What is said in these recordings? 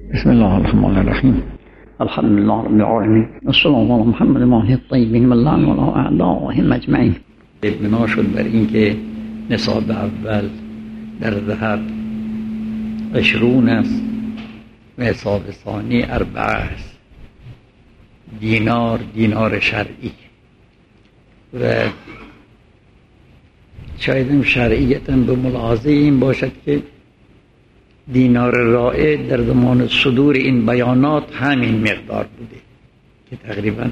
بسم الله الرحمن الرحیم. الحمد لله رب العالمین. السلام علی محمد و آله الطیبین و لعن الله اعداءهم اجمعین. بنا شد بر اینکه نصاب اول در ذهب 20 است و نصاب ثانی 4 است. دینار شرعی و شاید شرعیتا به ملاحظه این باشد که دینار رائع در زمان صدور این بیانات همین مقدار بوده که تقریبا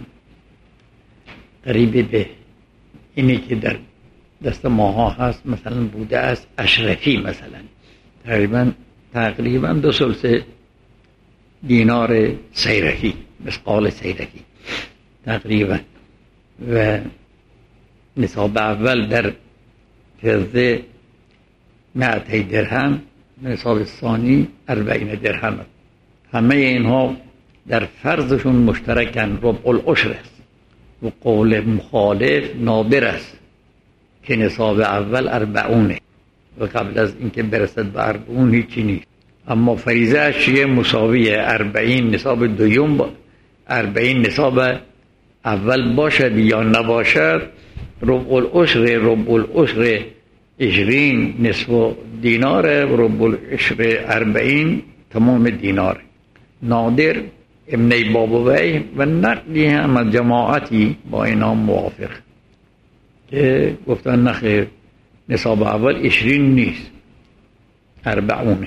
قریب به اینی که در دست ماها هست مثلا بوده است اشرفی، مثلا تقریبا 2/3 دینار سیرفی، مثقال سیرفی تقریبا. و نصاب اول در فضه 200 درهم، نصاب ثانی 40 درهم. همه اینها در فرضشون مشترکن، ربع العشر است و قول مخالف نادر است که نصاب اول 40 و قبل از اینکه برسد به 40 هیچی نیست. اما فریضه اش چیه؟ مساویه 40 نصاب دوم 40 نصاب اول باشد یا نباشد. ربع العشر 20 نصف دینار، ربع العشر 40 تمام دینار. نادر ابن بابوی و نقلی هم از جماعتی با اینا موافق که گفتن نخیر، نصاب اول 20 نیست 40.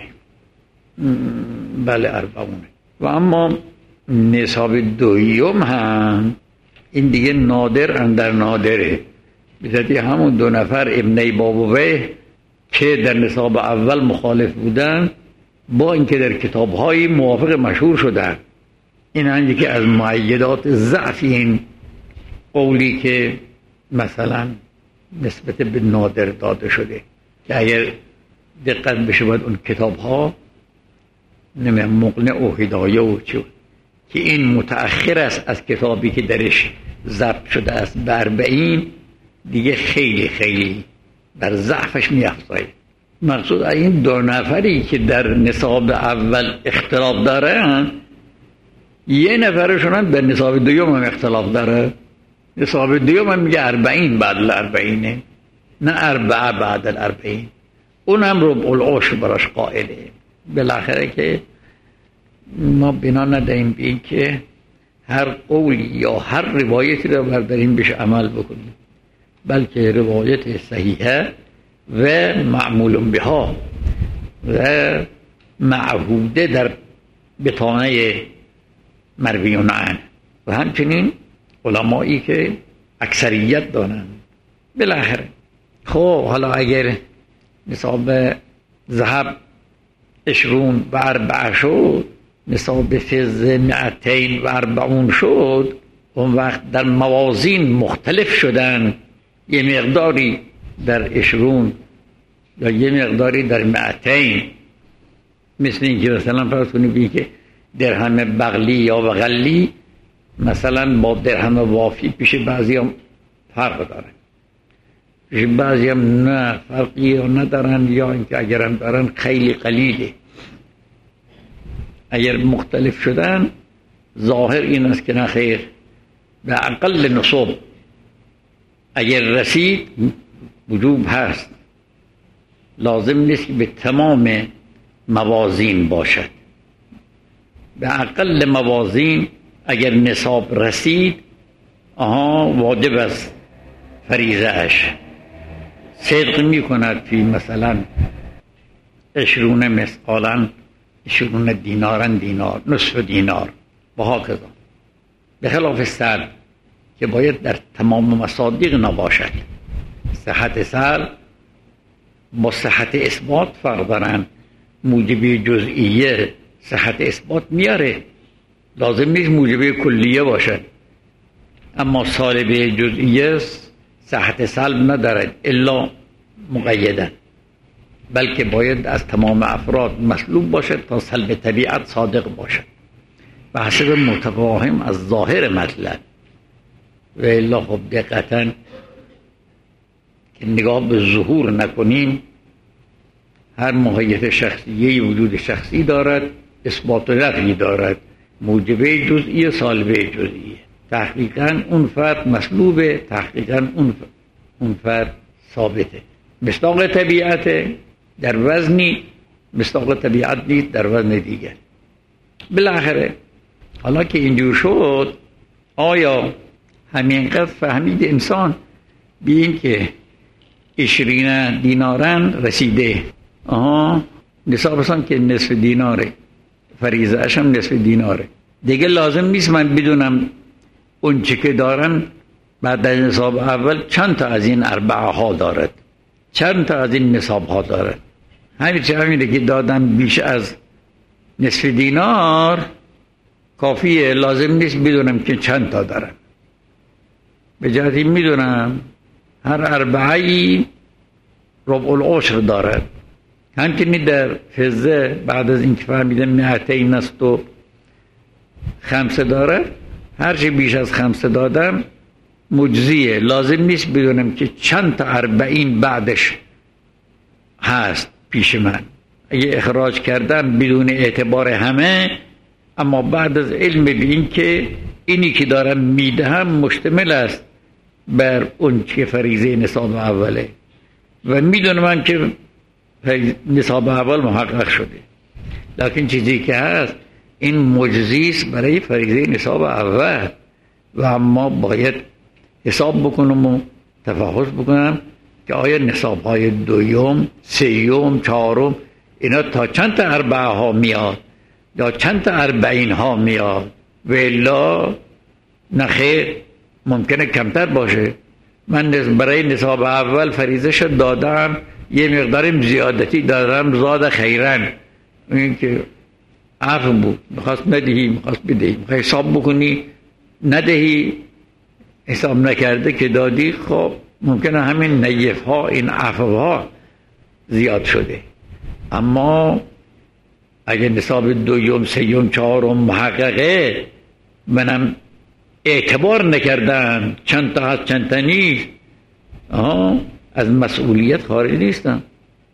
بله 40. و اما نصاب دوم هم این دیگه نادر اندر نادره. بذاتی همون 2 نفر ابن بابوی که در نصاب اول مخالف بودن، با اینکه در کتاب‌های موافق مشهور شدن، این هم که از مؤیدات ضعف این قولی که مثلا نسبت به نادر داده شده که اگر دقت بشه باید اون کتاب‌ها مقنع و هدایه و چه که این متأخر است از کتابی که درش ضبط شده است به 40 دیگه خیلی بر ضعفش می‌افزاید. مقصود این 2 نفری که در نصاب اول اختلاف دارن، یه نفرشون هم به نصاب دوم هم اختلاف داره. نصاب دوم هم میگه 40 بعد 40، نه 4 بعد 40. اون هم ربع العشر براش قائله. بالاخره که ما بنا ندهیم به این که هر قولی یا هر روایتی رو برداریم بهش عمل بکنیم، بلکه روایت صحیحه و معمول بها و معهوده در بطانه مرویون عنه و همچنین علمایی که اکثریت دارن. بالاخره خب حالا اگر نصاب ذهب 20 و 4 شد، نصاب فضه 240 شد، اون وقت در موازین مختلف شدن، یه مقداری در 20 یا یه مقداری در 200. مثل اینکه مثلا فرض کنید که درهم بغلی یا بغلی مثلا با درهم وافی پیش بعضی هم فرق داره، پیش بعضی هم نه فرقی ندارن، یا اینکه اگرم دارن خیلی قلیله. اگر مختلف شدن ظاهر این است که نخیر، به اقل نصب اگر رسید وجوب هست، لازم نیست که به تمام موازین باشد. به اقل موازین اگر نصاب رسید واجب است فریضه اش صدق می کند فی مثلا 20 مثقالا 20 دینار نصف دینار و هکذا، به خلاف سلب که باید در تمام مصادیق نباشد. صحت سلب با صحت اثبات فرق دارن. موجبی جزئیه صحت اثبات میاره، لازم نیست موجبی کلیه باشد. اما سالبه جزئیه صحت سلب ندارد الا مقیدا، بلکه باید از تمام افراد مسلوب باشد تا سلب طبیعت صادق باشد و حسب متفاهم از ظاهر مطلب. و الا خب دقیقاً که نگاه به ظهور نکنیم، هر ماهیت شخصیه وجود شخصی دارد اثبات و نفی دارد، موجبه جزئی سالبه جزئی. تحقیقاً اون فرد مطلوبه، تحقیقاً اون فرد ثابته. مصداق طبیعت در وزنی، مصداق طبیعت نیست در وزن دیگر. بالاخره حالا که اینجور شد، آیا همینقدر فهمید انسان به این که 20 دینارن رسیده، نصاب هستن که نصف دیناره، فریضه اش هم نصف دیناره، دیگه لازم نیست من بدونم اون چی که دارن بعد از نصاب اول چند تا از این 4 ها دارد، چند تا از این نصاب ها دارد. همینه که دادن بیش از نصف دینار کافیه، لازم نیست بدونم که چند تا دارن. به جهتی میدونم هر 4 ربع العشر دارد. همچنین در فضه بعد از اینکه فهمیدم 200 است و 5 داره، هر چی بیش از 5 دادم مجزیه، لازم نیست بدونم که چند تا 40 بعدش هست پیش من. اگه اخراج کردم بدون اعتبار همه، اما بعد از علم به این که اینی که دارم میدهم مشتمل است بر اون که فریضه نصاب اوله و میدونم من که نصاب اول محقق شده، لکن چیزی که هست این مجزیست برای فریضه نصاب اول و اما باید حساب بکنم و تفحص بکنم که آیا نصاب های 2م، 3م، 4م اینا تا چند تا 4 ها میاد یا چند تا 40 ها میاد، و الا نخیر ممکنه کمتر باشه. من برای نصاب اول فریضه شد دادم، یه مقدارم زیادتی دادم، زاد خیرن، این که عفو بود، میخواست ندهی میخواست بدهی، میخوای حساب بکنی ندهی، حساب نکرده که دادی، خب ممکنه همین نیف ها این عفو ها زیاد شده. اما اگه نصاب 2م، 3م، 4م محققه، منم اعتبار نکردم چند تا هست چند تا نیست، از مسئولیت خارج نیستم.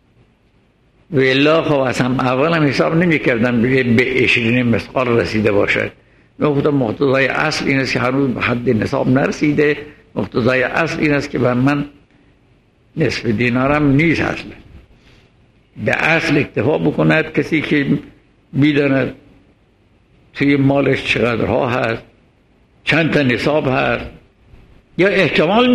و الا خب از هم اول هم حساب نمی کردم به 20 مثقال رسیده باشد. نقطه مقتضای اصل این است که هنوز به حد نصاب نرسیده، مقتضای اصل این است که بر من نصف دینارم نیست اصلا. به اصل اکتفا بکند کسی که میداند توی مالش چقدرها هست، چند تا نصاب هست، یا احتمال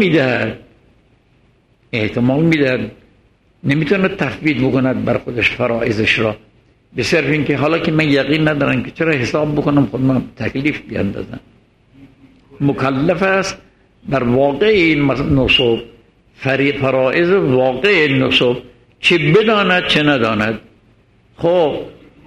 میدهد نمیتونه تفویض بکند بر خودش فرائضش را، به صرف این که حالا که من یقین ندارم که چرا حساب بکنم خودم تکلیف بیاندازم. مکلف است بر واقع این نصب، فرائض واقع نصب، چه بداند چه نداند. خب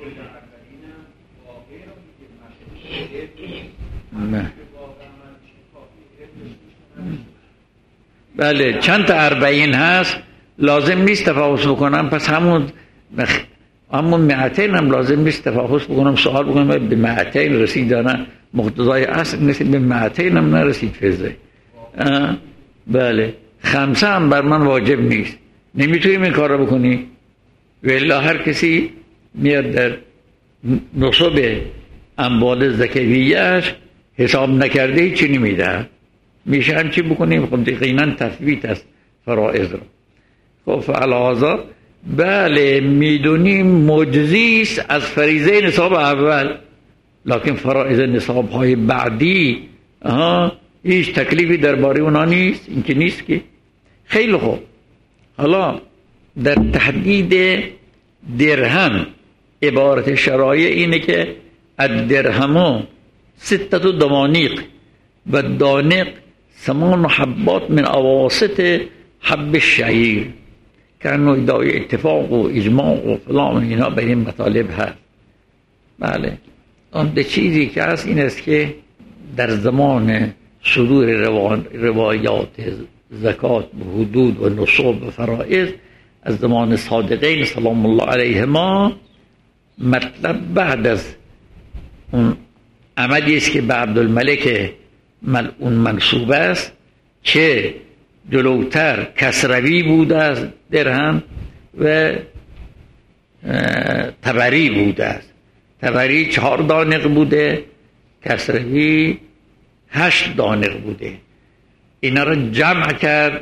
بله چند تا 40 هست، لازم نیست تفاوض بکنم، پس همون 200 هم لازم نیست تفاوض بکنم، سوال بکنم به 200 رسید یا نه. مقتضای اصل نسید به 200 هم نرسید فضه. بله 5 هم بر من واجب نیست، نمیتونیم این کار رو بکنی. و الا هر کسی میاد در نصب اموال زکویه‌اش حساب نکرده هیچی نمیده، میشه هم چی بکنیم؟ خب یقینا تثبیت است فرائض رو. خب فعلا بله میدونیم مجزی است از فریضه نصاب اول، لکن فرائض نصاب های بعدی هیچ تکلیفی درباره اونا نیست، این که نیست که. خیلی خوب، حالا در تحدید درهم عبارت شرایع اینه که الدرهم 6 دمانیق و دانق 8 حبات من اواسط حب الشعیر، که انو ادعای اتفاق و اجماع و فلان اینا به این مطالب هست. بله اون ده چیزی که هست این است که در زمان صدور روایات زکات و حدود و نصب و فرائض از زمان صادقین سلام الله علیهما، مطلب بعد از اون عملی است که به عبدالملک ملعون منصوب است که جلوتر کسروی بوده است درهم و تبری بوده است، تبری 4 دانق بوده، کسروی 8 دانق بوده. اینا رو جمع کرد،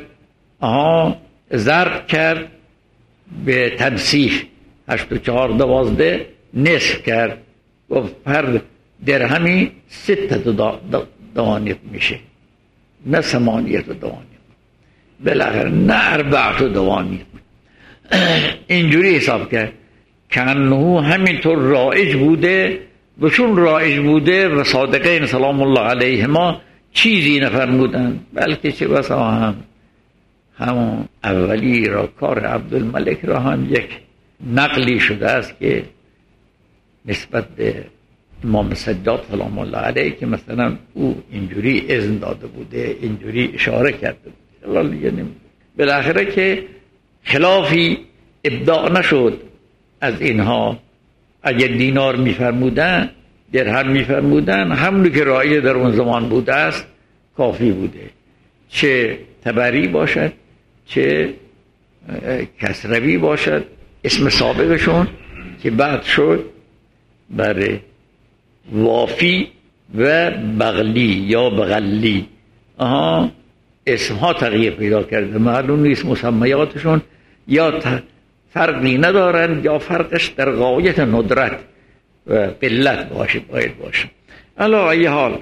ضرب کرد به تنصیف، 8 و 4 12 نصف کرد، گفت هر درهمی 6 دانق میشه، نه 8 دانق، بالاخره نه 4 دانق. اینجوری حساب کرد که انه همینطور رایج بوده و چون رایج بوده و صادقین سلام الله علیهما چیزی نفرمودن، بلکه چه بسا همون اولی را کار عبدالملک را هم یک نقلی شده است که نسبت به امام سجاد سلام الله علیه که مثلا او اینجوری اذن داده بوده، اینجوری اشاره کرده بوده. بالاخره که خلافی ابداع نشد از اینها. اگر دینار میفرمودن، درهم میفرمودن، همونی که رایج در اون زمان بوده است کافی بوده، چه تبری باشد چه کسروی باشد. اسم سابقشون که بعد شد برای وافی و بغلی یا بغلی، اسمها تغییر پیدا کرده، معلوم نیست مسمیاتشون یا فرقی ندارن یا فرقش در غایت ندرت و قلت باید باشه. علی ای حال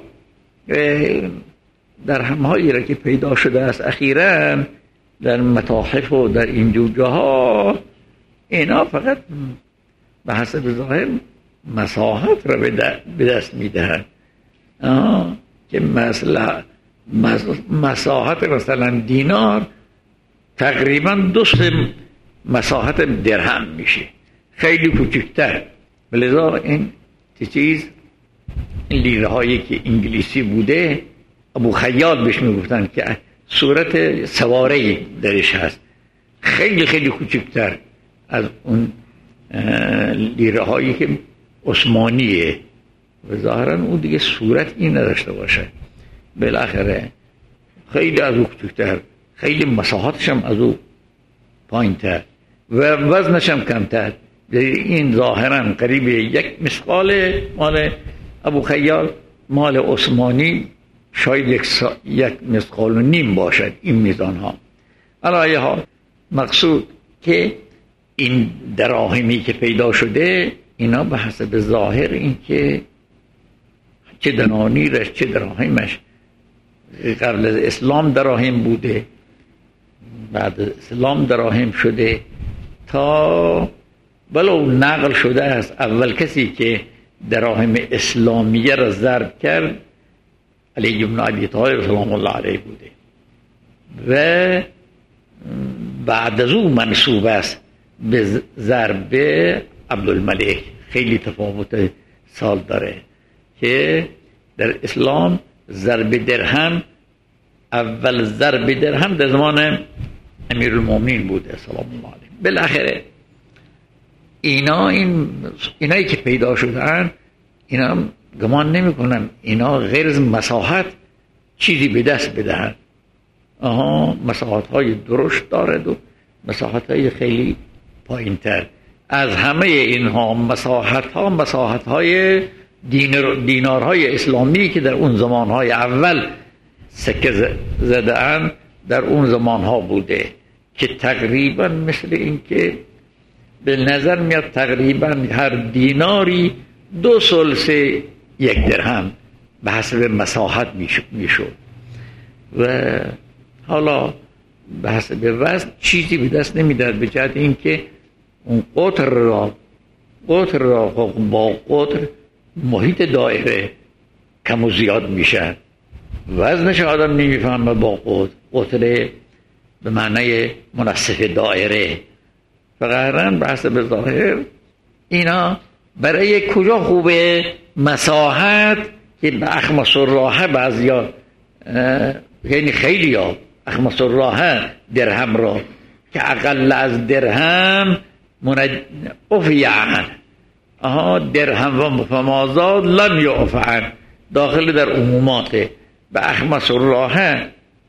در همهایی را که پیدا شده است اخیراً در متاحف و در این جاها، اینا فقط به حسب ظاهر مساحت را به دست میدهند که مساحت مثلا دینار تقریبا 2 مساحت درهم میشه، خیلی کوچکتر. لذا این چیز لیره هایی که انگلیسی بوده ابو خیال بهش میگفتن که صورت سواره درش هست، خیلی خیلی کوچکتر از اون لیره هایی که عثمانیه و ظاهرا اون دیگه صورت این نداشته باشه. بالاخره خیلی از او کوچکتر، خیلی مساحتش هم از او پایین‌تر و وزنش هم کمتر. این ظاهرا قریب 1 مثقال مال ابو خیال، مال عثمانی شاید 1 مثقال و نیم باشد این میزان ها. علی حال مقصود که این دراهمی که پیدا شده اینا به حسب ظاهر این که چه دنانیرش چه دراهمش قبل از اسلام دراهم بوده، بعد از اسلام دراهم شده، تا ولو نقل شده است اول کسی که دراهم اسلامیه را ضرب کرد علی بن ابی طالب سلام الله علیه بوده و بعد از او منسوب است به ضرب عبدالملک. خیلی تفاوت سال داره که در اسلام ضرب درهم، اول ضرب درهم در زمان امیرالمومنین بوده سلام الله علیه. بالاخره اینایی که پیدا شدن اینا گمان نمی کنم اینا غیر از مساحت چیزی به دست بدهند. مساحت های درشت دارد و مساحت های خیلی پایین تر از همه اینها. مساحت های دینارهای اسلامی که در اون زمانهای اول سکه زده‌اند در اون زمانها بوده که تقریبا مثل این که به نظر میاد تقریبا هر دیناری 2/3 1 درهم به حسب مساحت میشد و حالا به حسب وزن چیزی به دست نمیداد، به جهت اینکه اون قطر را با قطر محیط دایره کم و زیاد میشه، وزنش آدم نمیفهمه با قطر به معنی منصف دایره. فقط به حسب ظاهر اینا برای کجا خوبه؟ مساحت که به اخمص الراحه بعضیا یعنی خیلی ها اخمص الراحه درهم را که اقل از درهم افیعن درهم و فمازاد لم یعفعن داخل در عمومات به اخمص الراحه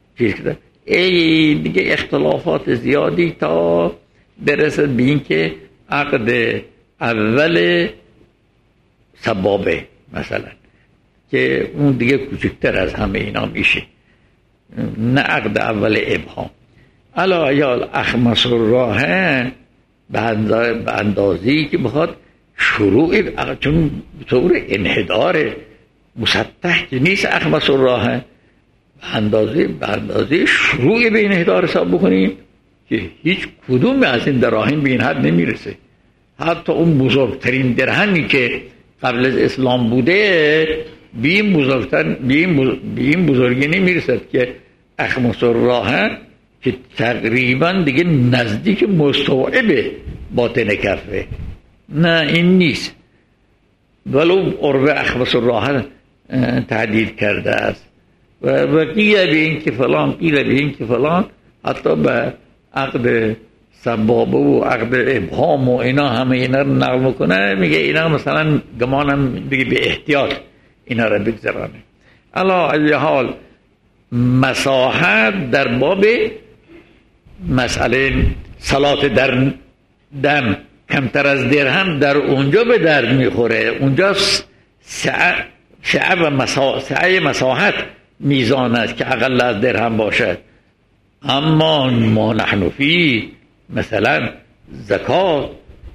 دیگه اختلافات زیادی تا برسد به این که عقد اول سبابه مثلا که اون دیگه کوچکتر از همه اینا میشه، نه عقد اول ابهام. الا یا اخمس الراهه به اندازه‌ای که بخواد شروع، چون طور انحدار مسطح که نیست اخمس الراهه، به اندازه شروع به انحدار حساب بکنیم که هیچ کدوم از این دراهم به این حد نمیرسه. حتی اون بزرگترین درهمی که قبل از اسلام بوده به این بزرگی نمیرسد که اخمس الراهه، که تقریبا دیگه نزدیک مستوعب باطن کفه. نه این نیست، ولو قرب اخمس الراهه تحدید کرده است و قیل به این که فلان، قیل به این که فلان، حتی به عقد سبابه و عقد ابهام و اینا همه اینا رو نقل میکنه، میگه اینا مثلا گمانم بگه به احتیاط اینا رو بگذرانه. علا ای حال مساحت در باب مسئله صلات در دم کمتر از درهم در اونجا به درد میخوره. اونجا سعه مساحت میزان است که اقل از درهم باشد. اما ما نحن فی مثلا زکات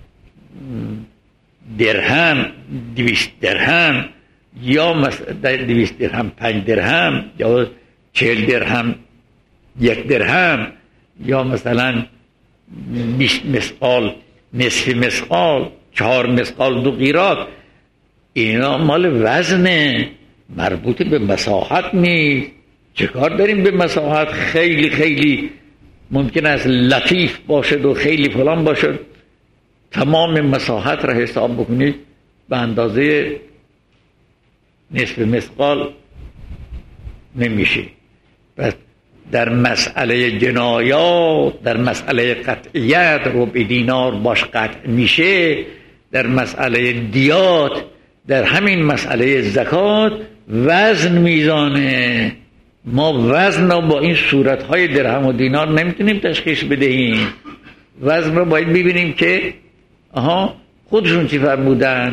درهم، 200 درهم یا 200 درهم 5 درهم یا 40 درهم 1 درهم یا مثلا 20 مثقال نصف مثقال 4 مثقال 2 قیراط، اینا مال وزنه، مربوط به مساحت نیست. چه کار داریم به مساحت؟ خیلی خیلی ممکن است لطیف باشد و خیلی فلان باشد، تمام مساحت را حساب بکنید به اندازه نصف مثقال نمیشه. پس در مسئله جنایات، در مسئله قطعیت ربع دینار باش قطع میشه، در مسئله دیات، در همین مسئله زکات وزن میزانه. ما وزن را با این صورتهای درهم و دینار نمیتونیم تشخیص بدهیم. وزن را باید ببینیم که خودشون چی فرمودن،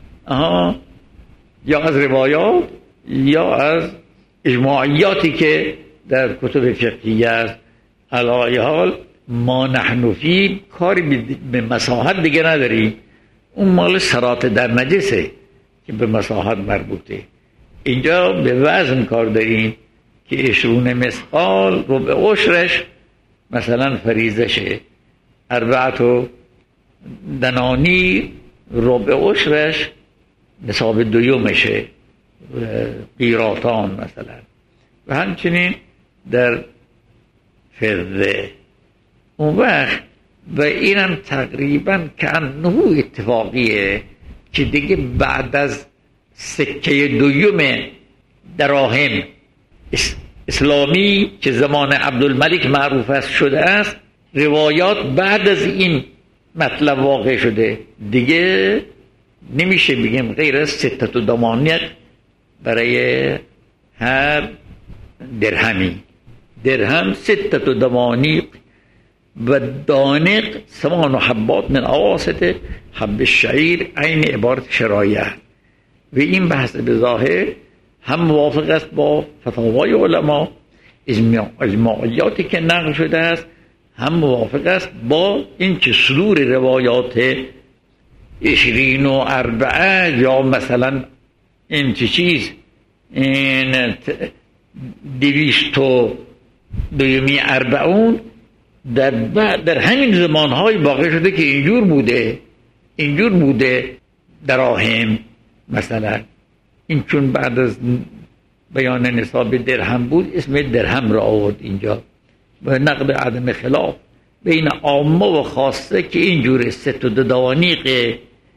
یا از روایات یا از اجماعیاتی که در کتب فقهیه است. علی حال ما نحن فی کاری به مساحت دیگه نداریم، اون مال صلات در نجسه که به مساحت مربوطه. اینجا به وزن کار داریم که 20 مثقال ربع عشرش مثلا فریضشه، 4 دنانی ربع عشرش نصاب دویومشه، قیراطان مثلا. و همچنین در فضه اون وقت و اینم تقریبا که انه اتفاقیه که دیگه بعد از سکه دویوم دراهم اسلامی که زمان عبدالملک معروف است شده است، روایات بعد از این مطلب واقع شده. دیگه نمیشه بگیم غیر از 6 دمانیق برای هر درهمی. درهم 6 دمانیق و دانق 8 حبات من اواسط حب الشعیر، عین عبارت شرایع. و این بحث به ظاهر هم موافق است با فتاوای علما، اجماعیاتی که نقل شده است، هم موافق است با این که صدور روایات 20 و 4 یا مثلا این چیز این 240 در همین زمانهای باقی شده که اینجور بوده دراهم مثلا. این چون بعد از بیان نصاب درهم بود اسم درهم را آورد اینجا و نقد عدم خلاف بین عامه و خاصه که اینجور 6 دوانیق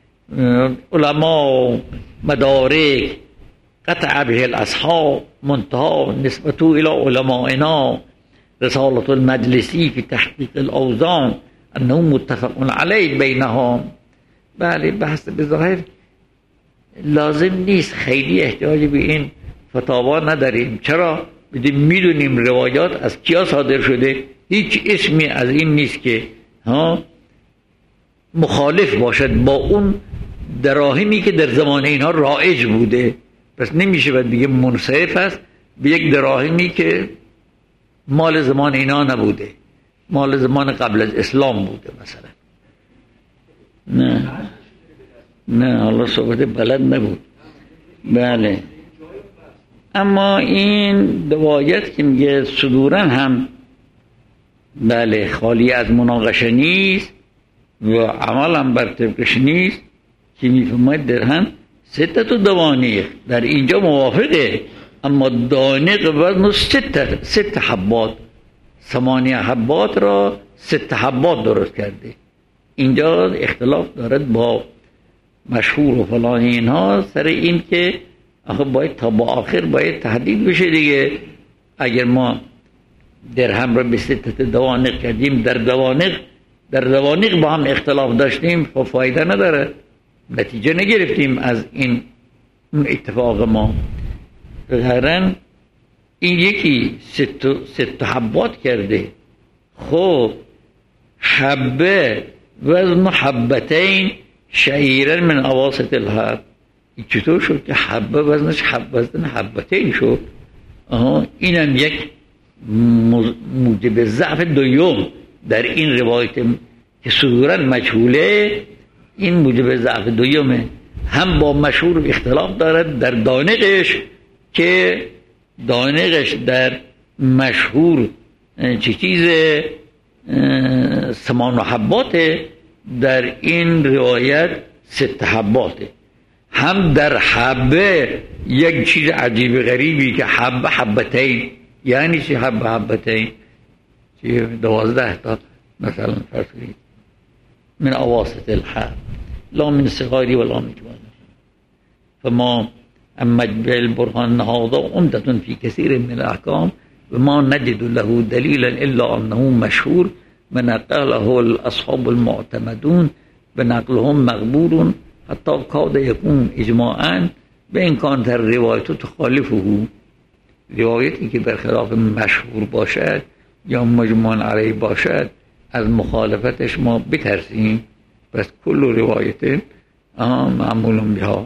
علما مدارک قطع به الاصحاب منتها نسبته الى علمائنا رسالة المجلسی فی تحقیق الاوزان انه متفق علیه بینهم. بله بحث به ظاهر لازم نیست، خیلی احتیاج به این فتاوا نداریم. چرا؟ بدیم میدونیم روایات از کیا صادر شده، هیچ اسمی از این نیست که مخالف باشد با اون دراهمی که در زمان اینها رایج بوده، پس نمیشه باید بگه منصرف است به یک دراهمی که مال زمان اینا نبوده، مال زمان قبل از اسلام بوده مثلا. نه حالا صحبت بلد نبود. بله، اما این روایت که میگه صدورا هم بله خالی از مناقشه نیست و عمل هم بر طبقش نیست، که میفهمد درهم سته دوانیق در اینجا موافقه، اما دانق وزن ست حبات، 8 حبات را 6 حبات درست کرده. اینجا اختلاف دارد با مشهور و فلان اینها سر این که آخه باید تا با آخر باید تحدید بشه دیگه. اگر ما درهم را به 6 دوانق کردیم، در دوانق با هم اختلاف داشتیم، خب فایده نداره، نتیجه نگرفتیم از این اتفاق ما. ظاهراً این یکی 6 حبات کرده. خب حبه وزن حبتین شعیرا من اواسط الحب، چطور شد که حبه وزنش وزن حبتین شد؟ اینم یک موجب ضعف دوم در این روایت که صدوراً مجهوله. این موجب ضعف دومه، هم با مشهور اختلاف دارد در دانقش که دانقش در مشهور چه چیز 8 حباته، در این روایت 6 حباته. هم در حبه یک چیز عجیب غریبی که حبتین، یعنی چی حبتین؟ 12 تا مثلا فرض کنید من اواسط الحب لا من صغاری ولا من كبار. فما اما بالبرهان هذا عمدة في كثير من الأحكام وما نجد له دليلا إلا أنه مشهور ونقله الأصحاب المعتمدون ونقلهم مقبول حتى كاد يكون إجماعا بإن كانت الرواية تخالفه. روایتی که برخلاف مشهور باشد یا مجمع علیه باشد از مخالفتش ما بترسیم. پس کل روایت معمول بها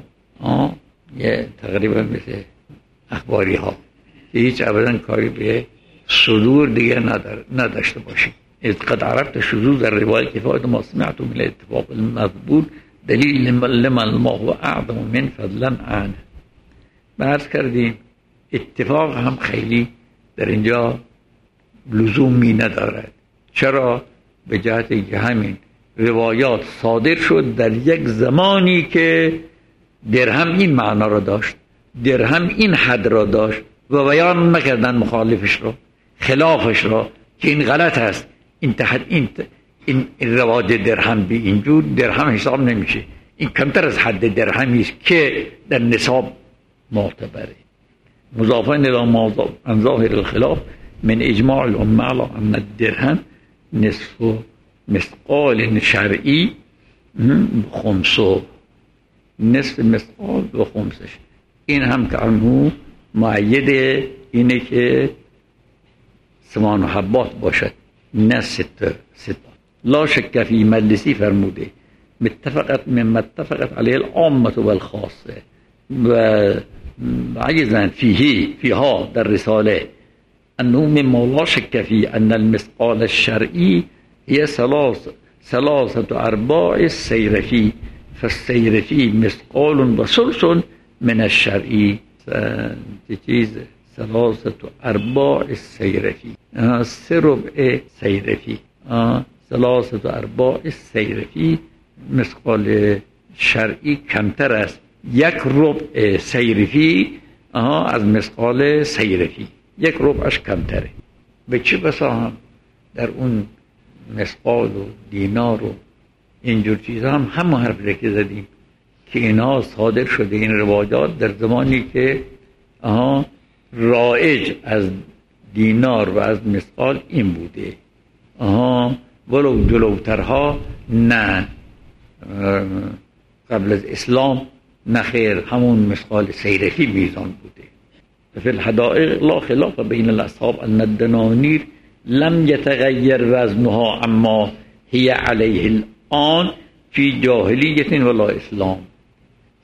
یه تقریبا مثل اخباری ها که هیچ ابدا کاری به صدور دیگه نداشته باشیم. اذ قد عرفت شذوذ الروایت کفایت ما سمعت من الاتفاق المذبول دلیل لمن ما هو اعظم من فضلا عنه. عرض کردیم اتفاق هم خیلی در اینجا لزومی ندارد. چرا؟ به جهت که همین روایات صادر شد در یک زمانی که درهم این معنا را داشت، درهم این حد را داشت و بیان نکردن مخالفش را، خلافش را که این غلط است، این رواج درهم به اینجور درهم حساب نمیشه، این کمتر از حد درهمی است که در نصاب معتبره. مضافا الی ما عن ظاهر الخلاف من اجماع الامه علی ان الدرهم نصف مثقال شرعی خمسه، نصف مثقال و خمسش. این هم که عنه معید اینه که 8 حبات باشد نه 6. لا شک فی مجلسی فرموده اتفقت علیه العامه و الخاصه و عجزا فیها در رساله انه مما لا شک فی ان المثقال الشرعی هي 3 ارباع السيرفي فالسيرفي مثقال وثلث من الشرعي. چیز 3 ارباع السيرفي 3 ربع سيرفي 3 ارباع السيرفي مثقال شرعی کمتر است 1 ربع سيرفي از مثقال سيرفي 1 ربعش کمتره. به چه بسا هم در اون مثقال و دینار و اینجور چیزا هم همون حرف که زدیم که اینا صادر شده این رواجات در زمانی که رایج از دینار و از مثقال این بوده. ولو جلوترها نه قبل از اسلام نخیر همون مثقال سیرفی میزان بوده. فی الحدائق لا خلاف بین الاصحاب ان الدنانیر لم يتغير وزنها اما هي عليه الآن في جاهلیت ولا اسلام.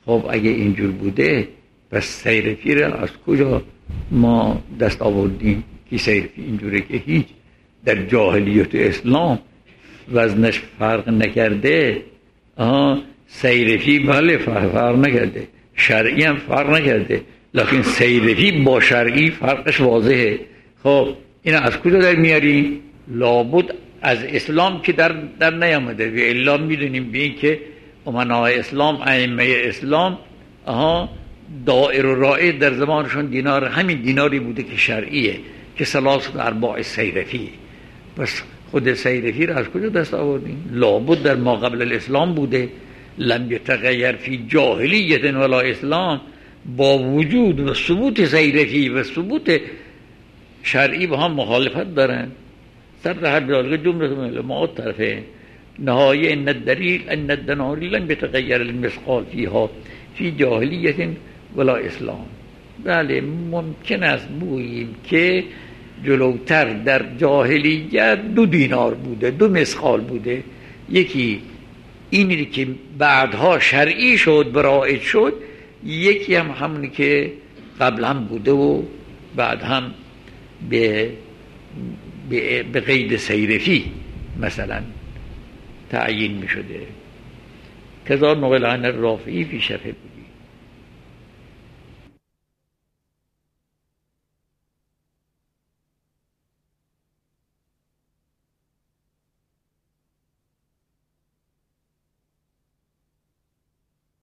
خب اگه اینجور بوده پس صیرفی را از کجا ما دست آوردیم که صیرفی اینجوره که هیچ در جاهلیت اسلام وزنش فرق نکرده. صیرفی بله فرق نکرده، شرعی هم فرق نکرده، لکن صیرفی با شرعی فرقش واضحه. خب اینا از کجا در میاریم؟ لابد از اسلام که در نیامده. و الا میدونیم به این که امنای اسلام، ائمه اسلام دائر و رائع در زمانشون دینار، همین دیناری بوده که شرعیه، که ثلاث ارباع صیرفی. پس خود صیرفی را از کجا دست آوردیم؟ لابد در ما قبل الاسلام بوده. لم یتغیر فی جاهلیت ولا اسلام، با وجود و ثبوت صیرفی و ثبوت شرعی با هم مخالفت دارن. سر هر جالگه جمله ما طرفه نهایه ان الدلیل ان الدناری لم یتغیر المثقال فیها فی جاهلیت ولا اسلام. بله ممکن است بگوییم که جلوتر در جاهلیت 2 دینار بوده، 2 مثقال بوده. یکی اینی که بعدها شرعی شد برایت شد، یکی هم همونی که قبل هم بوده و بعد هم به قید صیرفی مثلا تعیین می شده. کذا نقل عن الرافعی فی شرح